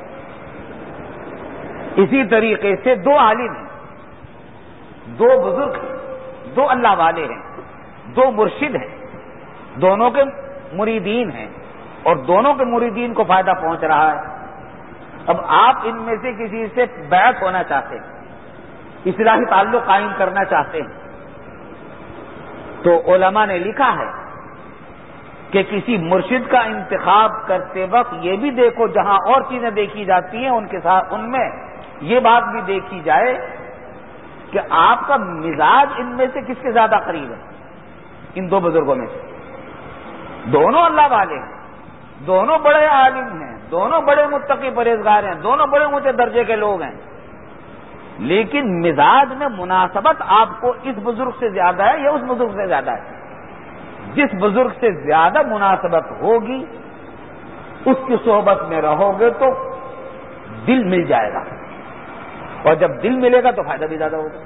اسی طریقے سے دو عالم ہیں، دو بزرگ ہیں، دو اللہ والے ہیں، دو مرشد ہیں، دونوں کے مریدین ہیں اور دونوں کے مریدین کو فائدہ پہنچ رہا ہے. اب آپ ان میں سے کسی سے بیعت ہونا چاہتے ہیں، اصلاحی تعلق قائم کرنا چاہتے ہیں، تو علماء نے لکھا ہے کہ کسی مرشد کا انتخاب کرتے وقت یہ بھی دیکھو، جہاں اور چیزیں دیکھی جاتی ہیں ان کے ساتھ ان میں یہ بات بھی دیکھی جائے کہ آپ کا مزاج ان میں سے کس کے زیادہ قریب ہے. ان دو بزرگوں میں سے دونوں اللہ والے ہیں، دونوں بڑے عالم ہیں، دونوں بڑے متقی پرہیزگار ہیں، دونوں بڑے اونچے درجے کے لوگ ہیں، لیکن مزاج میں مناسبت آپ کو اس بزرگ سے زیادہ ہے یا اس بزرگ سے زیادہ ہے. جس بزرگ سے زیادہ مناسبت ہوگی اس کی صحبت میں رہو گے تو دل مل جائے گا، اور جب دل ملے گا تو فائدہ بھی زیادہ ہوگا.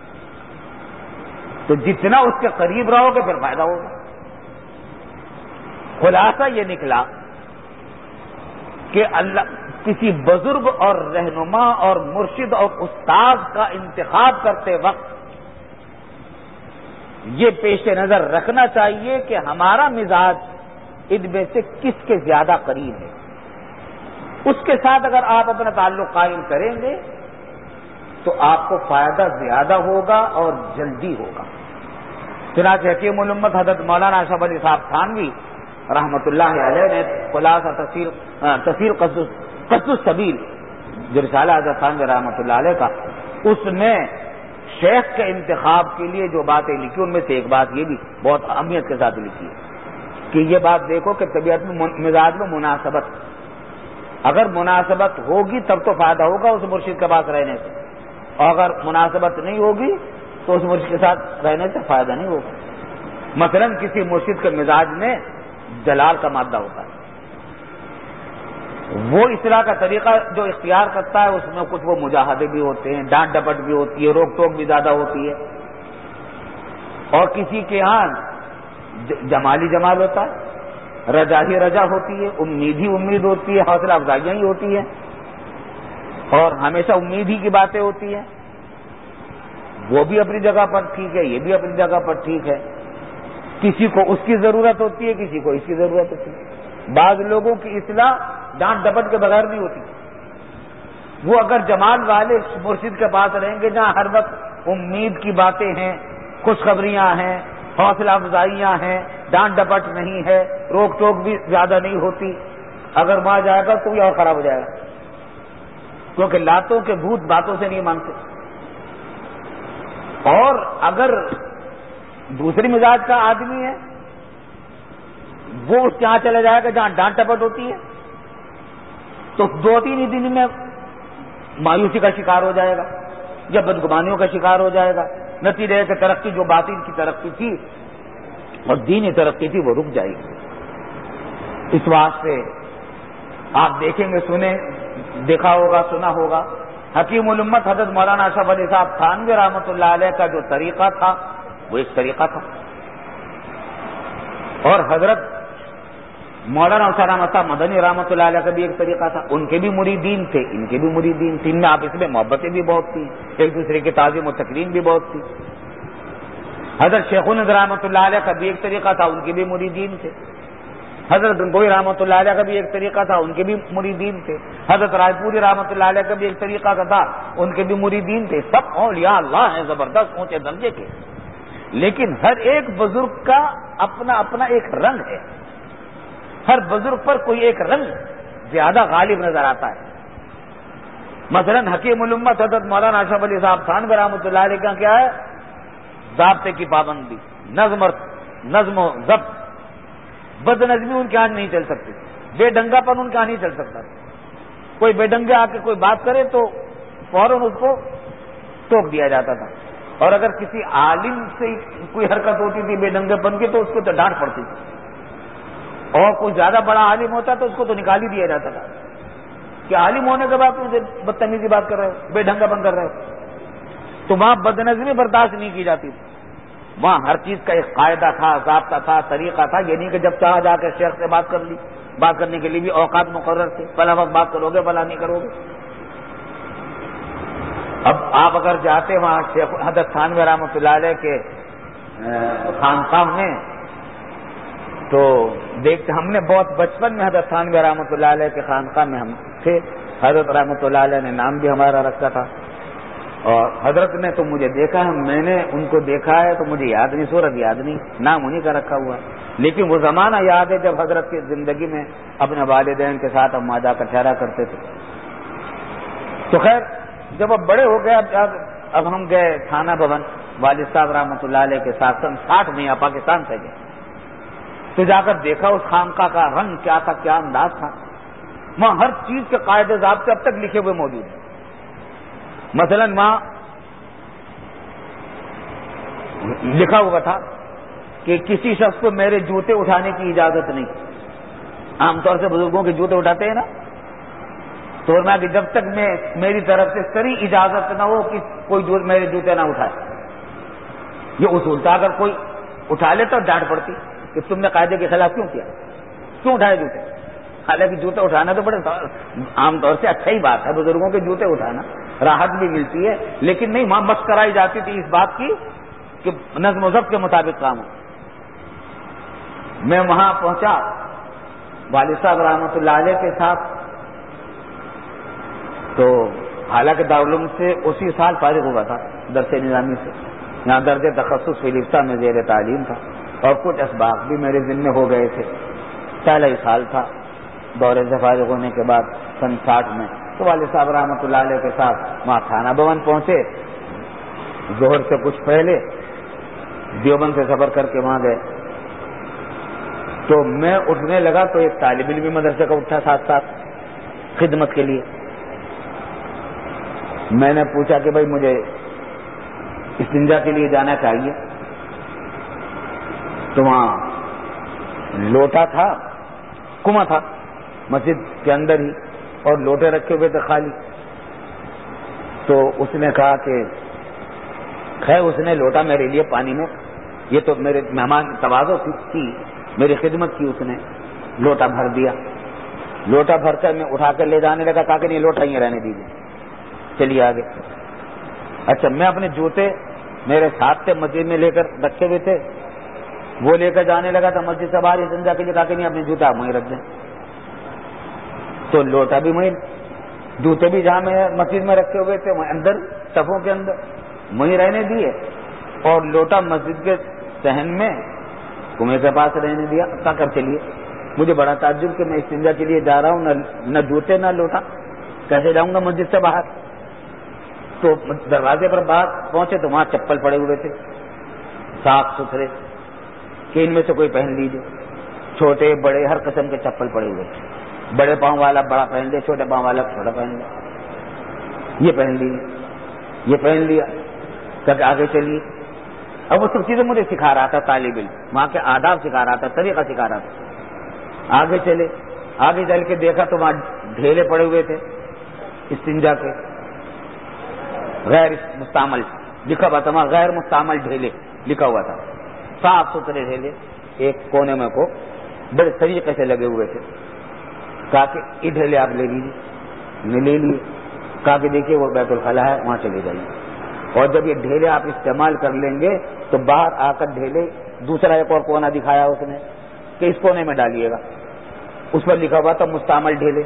تو جتنا اس کے قریب رہو گے پھر فائدہ ہوگا. خلاصہ یہ نکلا کہ اللہ کسی بزرگ اور رہنما اور مرشد اور استاد کا انتخاب کرتے وقت یہ پیش نظر رکھنا چاہیے کہ ہمارا مزاج ان میں سے کس کے زیادہ قریب ہے. اس کے ساتھ اگر آپ اپنا تعلق قائم کریں گے تو آپ کو فائدہ زیادہ ہوگا اور جلدی ہوگا. چنانچہ حکیم الامت حضرت مولانا اشرف علی صاحب تھانوی رحمۃ اللہ علیہ نے خلاصہ تفسیر قصد السبیل جو رسالہ حضرت تھانوی رحمۃ اللہ علیہ کا، اس میں شیخ کے انتخاب کے لیے جو باتیں لکھی ان میں سے ایک بات یہ بھی بہت اہمیت کے ساتھ لکھی ہے کہ یہ بات دیکھو کہ طبیعت میں مزاج میں مناسبت، اگر مناسبت ہوگی تب تو فائدہ ہوگا اس مرشد کے پاس رہنے سے، اور اگر مناسبت نہیں ہوگی تو اس مرشد کے ساتھ رہنے سے فائدہ نہیں ہوگا. مثلا کسی مرشد کے مزاج میں جلال کا مادہ ہوتا ہے، وہ اصلاح کا طریقہ جو اختیار کرتا ہے اس میں کچھ وہ مجاہدے بھی ہوتے ہیں، ڈانٹ ڈپٹ بھی ہوتی ہے، روک ٹوک بھی زیادہ ہوتی ہے، اور کسی کے ہاں جمالی جمال ہوتا ہے، رجا ہی رجا ہوتی ہے، امید ہی امید ہوتی ہے، حوصلہ افزائیاں ہی ہوتی ہیں، اور ہمیشہ امید ہی کی باتیں ہوتی ہیں. وہ بھی اپنی جگہ پر ٹھیک ہے، یہ بھی اپنی جگہ پر ٹھیک ہے. کسی کو اس کی ضرورت ہوتی ہے، کسی کو اس کی ضرورت ہوتی ہے. بعض لوگوں کی اصلاح ڈانٹ ڈپٹ کے بغیر نہیں ہوتی. وہ اگر جمال والے مرشد کے پاس رہیں گے جہاں ہر وقت امید کی باتیں ہیں، خوشخبریاں ہیں، حوصلہ افزائیاں ہیں، ڈانٹ ڈپٹ نہیں ہے، روک ٹوک بھی زیادہ نہیں ہوتی، اگر وہاں جائے گا تو یہ اور خراب ہو جائے گا، کیونکہ لاتوں کے بھوت باتوں سے نہیں مانتے. اور اگر دوسری مزاج کا آدمی ہے وہ اس کے یہاں چلا جائے گا جہاں ڈانٹ ٹپٹ ہوتی ہے تو 2-3 دن میں مایوسی کا شکار ہو جائے گا یا بدگمانیوں کا شکار ہو جائے گا. نتیجہ ہے کہ ترقی جو باطن کی ترقی تھی اور دینی ترقی تھی وہ رک جائے گی. اس واسطے آپ دیکھیں گے، دیکھا ہوگا، سنا ہوگا، حکیم الامت حضرت مولانا اشرف علی صاحب تھانوی رحمۃ اللہ علیہ کا جو طریقہ تھا وہ ایک طریقہ تھا، اور حضرت مولانا اسامہ صاحب مدنی رحمۃ اللہ علیہ کا بھی ایک طریقہ تھا. ان کے بھی مریدین تھے، ان کے بھی مریدین تھے، ان میں آپس میں محبتیں بھی بہت تھیں، ایک دوسرے کی تعظیم و تکریم بھی بہت تھی. حضرت شیخ الہند رحمۃ اللہ علیہ کا بھی ایک طریقہ تھا، ان کے بھی مریدین تھے. حضرت گنگوئی رحمۃ اللہ علیہ کا بھی ایک طریقہ تھا، ان کے بھی مریدین تھے. حضرت رائے پوری رحمۃ اللہ علیہ کا بھی ایک طریقہ تھا، ان کے بھی مریدین تھے. سب اولیاء اللہ ہیں، زبردست اونچے درجے کے، لیکن ہر ایک بزرگ کا اپنا اپنا ایک رنگ ہے. ہر بزرگ پر کوئی ایک رنگ زیادہ غالب نظر آتا ہے. مثلا حکیم الامت حضرت مولانا اشرف علی صاحب تھانوی رحمۃ اللہ علیہ کا کیا ہے؟ ضابطے کی پابندی، نظم و ضبط. بد نظمی ان کے ہاں نہیں چل سکتی، بے ڈنگا پن ان کے ہاں نہیں چل سکتا. کوئی بے ڈنگے آ کے کوئی بات کرے تو فوراً اس کو ٹوک دیا جاتا تھا، اور اگر کسی عالم سے کوئی حرکت ہوتی تھی بے ڈنگے پن کی تو اس کو تو ڈانٹ پڑتی تھی، اور کوئی زیادہ بڑا عالم ہوتا تو اس کو تو نکال ہی دیا جاتا تھا کہ عالم ہونے کے بعد مجھے بدتمیزی بات کر رہے ہو، بے ڈنگا پن کر رہے ہو. تو وہاں بدنظمی برداشت نہیں کی جاتی تھی. وہاں ہر چیز کا ایک قاعدہ تھا، ضابطہ تھا، طریقہ تھا. یہ نہیں کہ جب چاہا جا کے شیخ سے بات کر لی، بات کرنے کے لیے بھی اوقات مقرر تھے، فلاں وقت بات کرو گے، فلاں نہیں کرو گے. اب آپ اگر جاتے وہاں شیخ حضرت تھانوی رحمۃ اللہ علیہ کے خانقاہ میں تو دیکھتے، ہم نے بہت بچپن میں حضرت تھانوی رحمۃ اللہ علیہ کے خانقاہ میں ہم تھے. حضرت رحمۃ اللہ علیہ نے نام بھی ہمارا رکھا تھا، اور حضرت نے تو مجھے دیکھا ہے، میں نے ان کو دیکھا ہے تو مجھے یاد نہیں، صورت یاد نہیں، نام انہیں کا رکھا ہوا. لیکن وہ زمانہ یاد ہے جب حضرت کی زندگی میں اپنے والدین کے ساتھ ہم وہاں جا کر ٹھہرا کرتے تھے. تو خیر جب اب بڑے ہو گئے، اب ہم گئے تھانہ بھون والد صاحب رحمۃ اللہ علیہ کے ساتھ 60 میں یا پاکستان سے گئے تو جا کر دیکھا اس خانقاہ کا رنگ کیا تھا، کیا انداز تھا. وہاں ہر چیز کے قاعدے ضابطے اب تک لکھے ہوئے موجود ہیں. مثلا وہاں لکھا ہوا تھا کہ کسی شخص کو میرے جوتے اٹھانے کی اجازت نہیں. عام طور سے بزرگوں کے جوتے اٹھاتے ہیں نا، تو میں کہ جب تک میں میری طرف سے سری اجازت نہ ہو کہ کوئی میرے جوتے نہ اٹھائے. یہ اصول تھا، اگر کوئی اٹھا لے تو ڈانٹ پڑتی کہ تم نے قاعدے کے خلاف کیوں کیا، کیوں اٹھائے جوتے. حالانکہ جوتے اٹھانا تو بڑے عام طور سے اچھا ہی بات ہے، بزرگوں کے جوتے اٹھانا راحت بھی ملتی ہے، لیکن نہیں، وہاں مشق کرائی جاتی تھی اس بات کی کہ نظم و ضبط کے مطابق کام ہو. میں وہاں پہنچا والد صاحب رحمۃ اللہ علیہ کے ساتھ، تو حالانکہ دارالعلوم سے اسی سال فارغ ہوا تھا درس نظامی سے، یہاں درجہ تخصص فلسفہ میں زیر تعلیم تھا، اور کچھ اسباق بھی میرے ذمہ ہو گئے تھے. پہلا ہی سال تھا دورے سے فارغ ہونے کے بعد سن 60 میں. تو والد صاحب رحمۃ اللہ علیہ کے ساتھ وہاں تھانہ بھون پہنچے. ظہر سے کچھ پہلے دیوبند سے سفر کر کے وہاں گئے. تو میں اٹھنے لگا تو ایک طالب علم بھی مدرسے کا اٹھا ساتھ ساتھ خدمت کے لیے. میں نے پوچھا کہ بھائی مجھے استنجا کے لیے جانا چاہیے. تو وہاں لوٹا تھا، کنواں تھا، مسجد کے اندر ہی، اور لوٹے رکھے ہوئے تھے خالی. تو اس نے کہا کہ خیر اس نے لوٹا میرے لیے پانی میں، یہ تو میرے مہمان کی تواضع کی، میری خدمت کی، اس نے لوٹا بھر دیا. لوٹا بھر کر میں اٹھا کر لے جانے لگا، کہا کہ نہیں لوٹا ہی رہنے دیجیے، چلیے آگے. اچھا میں اپنے جوتے میرے ساتھ تھے مسجد میں لے کر رکھے ہوئے تھے، وہ لے کر جانے لگا تھا مسجد سے باہر استنجا کے لیے، کہا کہ نہیں اپنے جوتے آپ وہیں رکھ دیں. تو لوٹا بھی وہیں، جوتے بھی جہاں میں مسجد میں رکھے ہوئے تھے وہیں اندر صفوں کے اندر وہیں رہنے دیے، اور لوٹا مسجد کے صحن میں کنویں کے پاس رہنے دیا. کہا کر چلیے. مجھے بڑا تعجب کہ میں استنجا کے لیے جا رہا ہوں، نہ جوتے نہ لوٹا، کیسے جاؤں گا مسجد سے باہر. تو دروازے پر باہر پہنچے تو وہاں چپل پڑے ہوئے تھے صاف ستھرے کہ ان میں سے کوئی پہن لیجیے. چھوٹے بڑے ہر قسم کے چپل پڑے ہوئے تھے، بڑے پاؤں والا بڑا پہن لے، چھوٹے پاؤں والا چھوٹا پہن لے. یہ پہن لیجیے، یہ پہن لیا. کہ آگے چلیے. اب وہ سب چیزیں مجھے سکھا رہا تھا طالب علم، وہاں کے آداب سکھا رہا تھا، طریقہ سکھا رہا تھا. آگے چلے، آگے چل کے دیکھا تو وہاں ڈھیلے پڑے ہوئے تھے استنجا کے، غیر مستعمل لکھا ہوا تھا وہاں، غیر مستعمل ڈھیلے لکھا ہوا تھا، صاف ستھرے ڈھیلے ایک کونے میں کو بڑے طریقے سے لگے ہوئے تھے. کہا کہ یہ ڈھیلے آپ لے لیجیے. میں لے لیے. کہا کہ دیکھیے وہ بیت الخلا ہے وہاں چلے جائیے، اور جب یہ ڈھیلے آپ استعمال کر لیں گے تو باہر آ کر ڈھیلے، دوسرا ایک اور کونا دکھایا اس نے کہ اس کونے میں ڈالیے گا، اس پر لکھا ہوا تھا مستعمل ڈھیلے.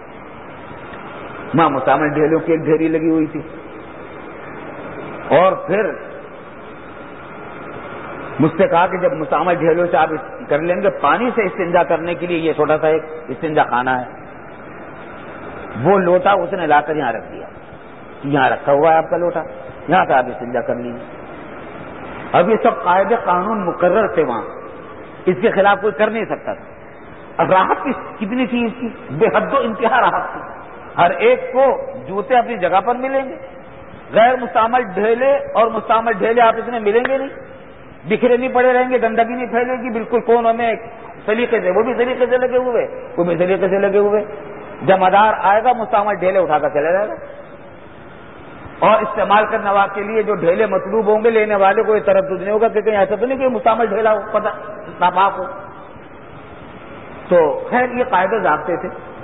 وہاں مستعمل ڈھیلوں کی ایک ڈھیری لگی ہوئی تھی. اور پھر مجھ سے کہا کہ جب مستعمل ڈھیلوں سے آپ کر لیں گے، پانی سے استنجا کرنے کے لیے یہ چھوٹا سا ایک استنجا خانہ ہے. وہ لوٹا اس نے لا کر یہاں رکھ دیا، یہاں رکھا ہوا ہے آپ کا لوٹا، یہاں سے آپ استنجا کر لیجیے. اب یہ سب قاعدے قانون مقرر تھے وہاں، اس کے خلاف کوئی کر نہیں سکتا تھا. اب راحت کتنی تھی اس کی، بے حد و انتہا راحت تھی. ہر ایک کو جوتے اپنی جگہ پر ملیں گے، غیر مستعمل ڈھیلے اور مستعمل ڈھیلے آپ اس میں ملیں گے نہیں، بکھرے نہیں پڑے رہیں گے، گندگی نہیں پھیلے گی، بالکل کونوں میں سلیقے سے، وہ بھی سلیقے سے لگے ہوئے، وہ بھی سلیقے سے لگے ہوئے. جمعدار آئے گا مستعمل ڈھیلے اٹھا کر چلا جائے گا. اور استعمال کرنے والے کے لیے جو ڈھیلے مطلوب ہوں گے لینے والے کو یہ تردد نہیں ہوگا کہ کہیں ایسا تو نہیں کہ مستعمل ڈھیلا ہو، پتہ ناپاک ہو. تو خیر یہ قاعدے ضابطے تھے.